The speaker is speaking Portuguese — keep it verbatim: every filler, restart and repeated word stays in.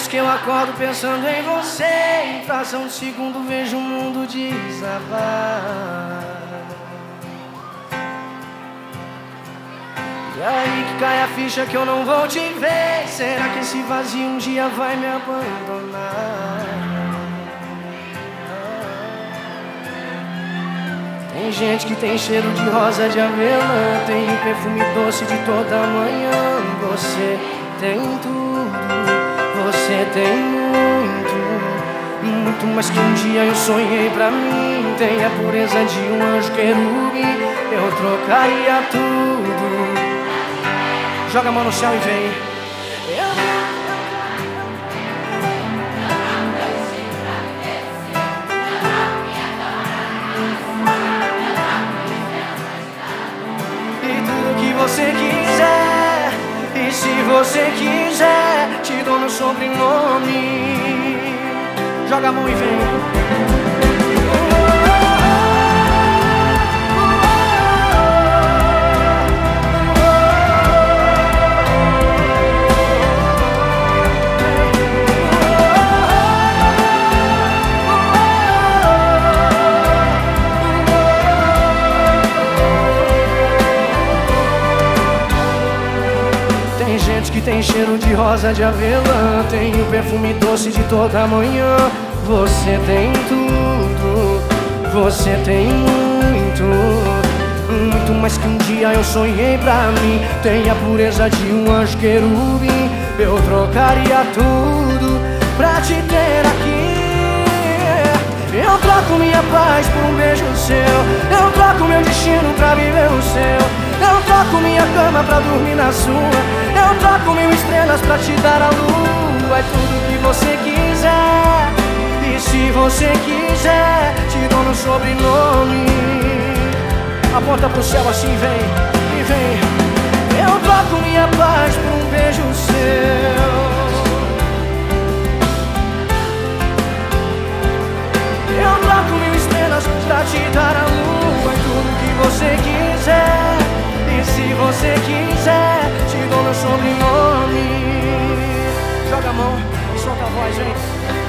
que eu acordo pensando em você, em fração de segundo vejo o mundo desabar. E aí que cai a ficha que eu não vou te ver. Será que esse vazio um dia vai me abandonar? Tem gente que tem cheiro de rosa de avelã, tem o perfume doce de toda manhã. Você tem tudo, você tem muito, muito mais que um dia eu sonhei pra mim. Tem a pureza de um anjo querubim, eu trocaria tudo. Joga a mão no céu e vem. E tudo que você quiser, e se você quiser, te dou meu sobrenome. Joga a mão e vem. Tem gente que tem cheiro de rosa de avelã, tem o perfume doce de toda manhã. Você tem tudo, você tem muito, muito mais que um dia eu sonhei pra mim. Tem a pureza de um anjo querubim, eu trocaria tudo pra te ter aqui. Eu troco minha paz por um beijo seu, eu troco meu destino pra viver o seu. Eu troco minha cama pra dormir na sua, eu troco mil estrelas pra te dar a lua. É tudo que você quiser, e se você quiser, te dou no sobrenome. Aponta pro céu assim, vem, e vem. Eu troco minha paz por um beijo seu. Eu troco mil estrelas pra te dar a lua. É tudo que você quiser, e se você quiser, te dou meu sobrenome. Joga a mão e solta a voz, vem.